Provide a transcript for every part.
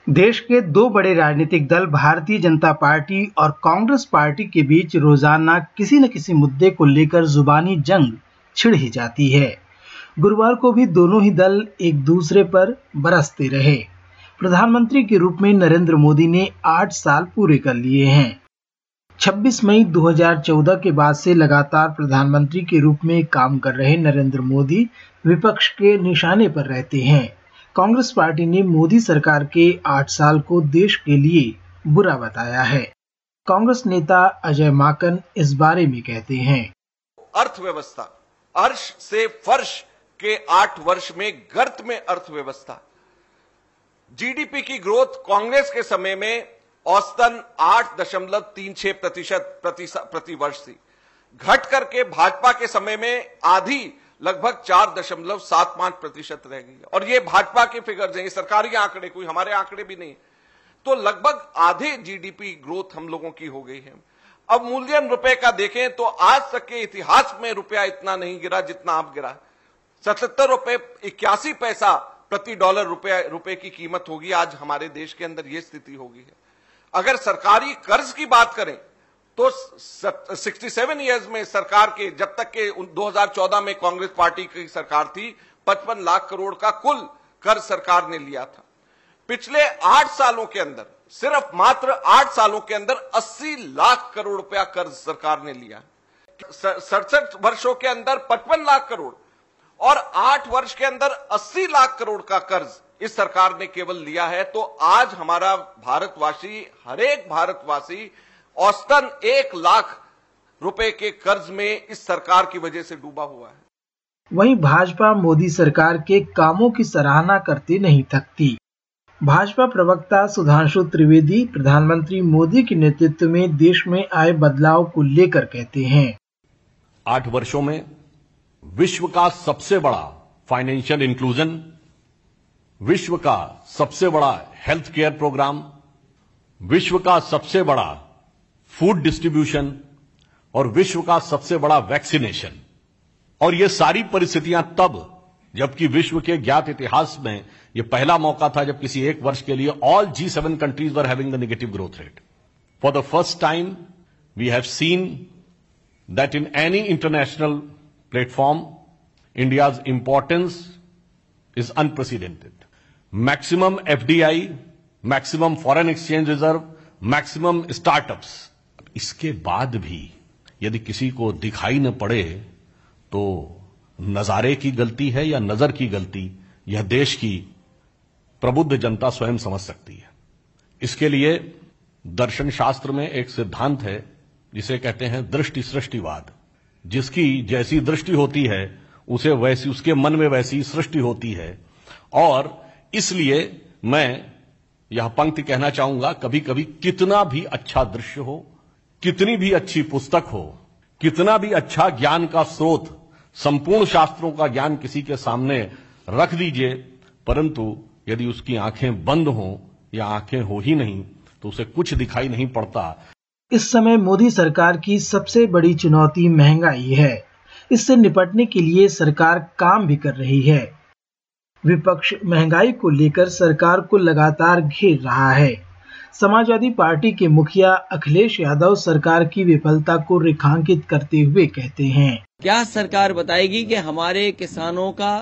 देश के दो बड़े राजनीतिक दल भारतीय जनता पार्टी और कांग्रेस पार्टी के बीच रोजाना किसी न किसी मुद्दे को लेकर जुबानी जंग छिड़ ही जाती है। गुरुवार को भी दोनों ही दल एक दूसरे पर बरसते रहे। प्रधानमंत्री के रूप में नरेंद्र मोदी ने 8 साल पूरे कर लिए हैं। 26 मई 2014 के बाद से लगातार प्रधानमंत्री के रूप में काम कर रहे नरेंद्र मोदी विपक्ष के निशाने पर रहते हैं। कांग्रेस पार्टी ने मोदी सरकार के 8 साल को देश के लिए बुरा बताया है। कांग्रेस नेता अजय माकन इस बारे में कहते हैं, अर्थव्यवस्था अर्श से फर्श के 8 वर्ष में गर्त में अर्थव्यवस्था, जीडीपी की ग्रोथ कांग्रेस के समय में औसतन 8.36% प्रति वर्ष थी, घट करके भाजपा के समय में आधी लगभग 4.75% रह गई। और ये भाजपा के फिगर्स हैं, ये सरकारी आंकड़े, कोई हमारे आंकड़े भी नहीं। तो लगभग आधे जीडीपी ग्रोथ हम लोगों की हो गई है। अब मूल्यन रुपए का देखें तो आज तक के इतिहास में रुपया इतना नहीं गिरा जितना अब गिरा। 77 रुपए 81 पैसा प्रति डॉलर रुपए की कीमत होगी आज हमारे देश के अंदर, ये स्थिति होगी है। अगर सरकारी कर्ज की बात करें तो 67 इयर्स में सरकार के, जब तक के 2014 में कांग्रेस पार्टी की सरकार थी, 55 लाख करोड़ का कुल कर्ज सरकार ने लिया था। पिछले 8 सालों के अंदर, सिर्फ मात्र 8 सालों के अंदर 80 लाख करोड़ रुपया कर्ज सरकार ने लिया। 67 वर्षों के अंदर 55 लाख करोड़ और 8 वर्ष के अंदर 80 लाख करोड़ का कर्ज इस सरकार ने केवल लिया है। तो आज हमारा भारतवासी, हर एक भारतवासी औसतन 1 लाख रुपए के कर्ज में इस सरकार की वजह से डूबा हुआ है। वहीं भाजपा मोदी सरकार के कामों की सराहना करते नहीं थकती। भाजपा प्रवक्ता सुधांशु त्रिवेदी प्रधानमंत्री मोदी के नेतृत्व में देश में आए बदलाव को लेकर कहते हैं, 8 वर्षों में विश्व का सबसे बड़ा फाइनेंशियल इंक्लूजन, विश्व का सबसे बड़ा हेल्थ केयर प्रोग्राम, विश्व का सबसे बड़ा फूड डिस्ट्रीब्यूशन और विश्व का सबसे बड़ा वैक्सीनेशन। और ये सारी परिस्थितियां तब, जबकि विश्व के ज्ञात इतिहास में यह पहला मौका था जब किसी एक वर्ष के लिए all G7 countries were having the negative growth rate. For the first time we have seen that in any international platform India's importance is unprecedented. Maximum FDI, maximum foreign exchange reserve, maximum startups. इसके बाद भी यदि किसी को दिखाई न पड़े तो नजारे की गलती है या नजर की गलती, यह देश की प्रबुद्ध जनता स्वयं समझ सकती है। इसके लिए दर्शन शास्त्र में एक सिद्धांत है जिसे कहते हैं दृष्टि सृष्टिवाद। जिसकी जैसी दृष्टि होती है उसे वैसी, उसके मन में वैसी सृष्टि होती है। और इसलिए मैं यह पंक्ति कहना चाहूंगा, कभी कभी कितना भी अच्छा दृश्य हो, कितनी भी अच्छी पुस्तक हो, कितना भी अच्छा ज्ञान का स्रोत, संपूर्ण शास्त्रों का ज्ञान किसी के सामने रख दीजिए, परंतु यदि उसकी आंखें बंद हो या आंखें हो ही नहीं तो उसे कुछ दिखाई नहीं पड़ता। इस समय मोदी सरकार की सबसे बड़ी चुनौती महंगाई है। इससे निपटने के लिए सरकार काम भी कर रही है। विपक्ष महंगाई को लेकर सरकार को लगातार घेर रहा है। समाजवादी पार्टी के मुखिया अखिलेश यादव सरकार की विफलता को रेखांकित करते हुए कहते हैं, क्या सरकार बताएगी कि हमारे किसानों का,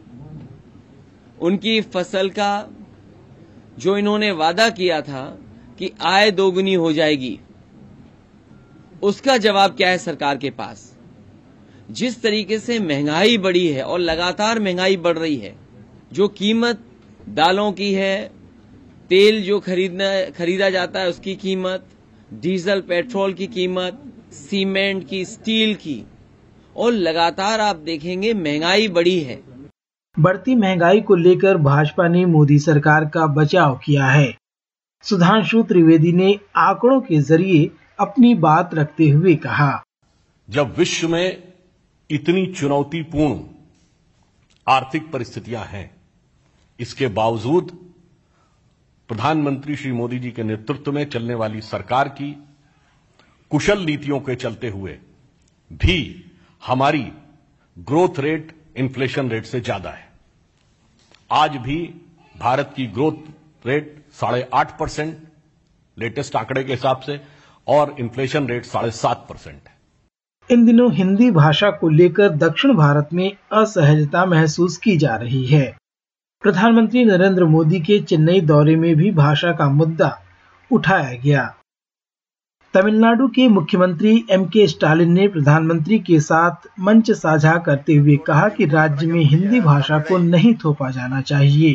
उनकी फसल का जो इन्होंने वादा किया था कि आय दोगुनी हो जाएगी, उसका जवाब क्या है सरकार के पास? जिस तरीके से महंगाई बढ़ी है और लगातार महंगाई बढ़ रही है, जो कीमत दालों की है, तेल जो खरीदा जाता है उसकी कीमत, डीजल पेट्रोल की कीमत, सीमेंट की, स्टील की, और लगातार आप देखेंगे महंगाई बढ़ी है। बढ़ती महंगाई को लेकर भाजपा ने मोदी सरकार का बचाव किया है। सुधांशु त्रिवेदी ने आंकड़ों के जरिए अपनी बात रखते हुए कहा, जब विश्व में इतनी चुनौतीपूर्ण आर्थिक परिस्थितियां हैं, इसके बावजूद प्रधानमंत्री श्री मोदी जी के नेतृत्व में चलने वाली सरकार की कुशल नीतियों के चलते हुए भी हमारी ग्रोथ रेट इन्फ्लेशन रेट से ज्यादा है। आज भी भारत की ग्रोथ रेट 8.5% लेटेस्ट आंकड़े के हिसाब से, और इन्फ्लेशन रेट 7.5% है। इन दिनों हिंदी भाषा को लेकर दक्षिण भारत में असहजता महसूस की जा रही है। प्रधानमंत्री नरेंद्र मोदी के चेन्नई दौरे में भी भाषा का मुद्दा उठाया गया। तमिलनाडु के मुख्यमंत्री एम.के. स्टालिन ने प्रधानमंत्री के साथ मंच साझा करते हुए कहा कि राज्य में हिंदी भाषा को नहीं थोपा जाना चाहिए।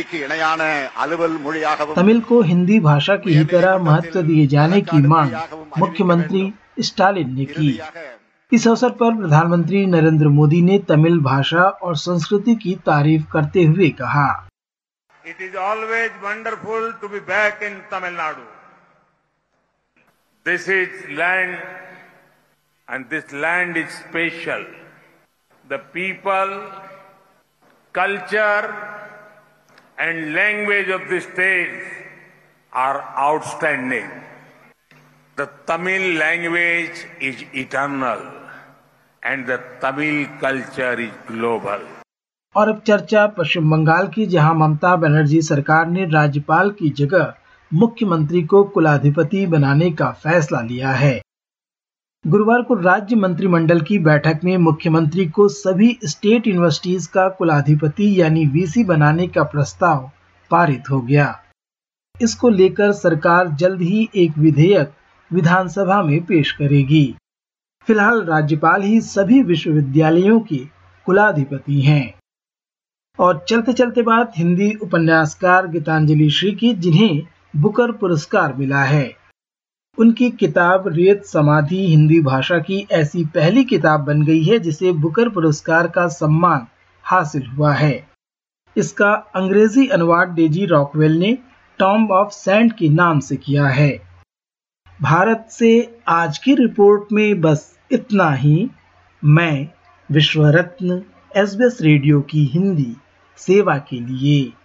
तमिल को हिंदी भाषा की ही तरह महत्व दिए जाने की मांग मुख्यमंत्री स्टालिन ने की। इस अवसर पर प्रधानमंत्री नरेंद्र मोदी ने तमिल भाषा और संस्कृति की तारीफ करते हुए कहा, it is always wonderful to be back in Tamil Nadu. This is land, and this land is special. The people, culture, and language of this state are outstanding. The Tamil language is eternal, and the Tamil culture is global. और अब चर्चा पश्चिम बंगाल की, जहां ममता बनर्जी सरकार ने राज्यपाल की जगह मुख्यमंत्री को कुलाधिपति बनाने का फैसला लिया है। गुरुवार को राज्य मंत्रिमंडल की बैठक में मुख्यमंत्री को सभी स्टेट यूनिवर्सिटीज का कुलाधिपति यानी वीसी बनाने का प्रस्ताव पारित हो गया। इसको लेकर सरकार जल्द ही एक विधेयक विधानसभा में पेश करेगी। फिलहाल राज्यपाल ही सभी विश्वविद्यालयों के कुलाधिपति हैं। और चलते चलते बात हिंदी उपन्यासकार गीतांजलि श्री की, जिन्हें बुकर पुरस्कार मिला है। उनकी किताब रेत समाधि हिंदी भाषा की ऐसी पहली किताब बन गई है जिसे बुकर पुरस्कार का सम्मान हासिल हुआ है। इसका अंग्रेजी अनुवाद डेजी रॉकवेल ने टॉम्ब ऑफ सैंड के नाम से किया है। भारत से आज की रिपोर्ट में बस इतना ही। मैं विश्वरत्न SBS रेडियो की हिंदी सेवा के लिए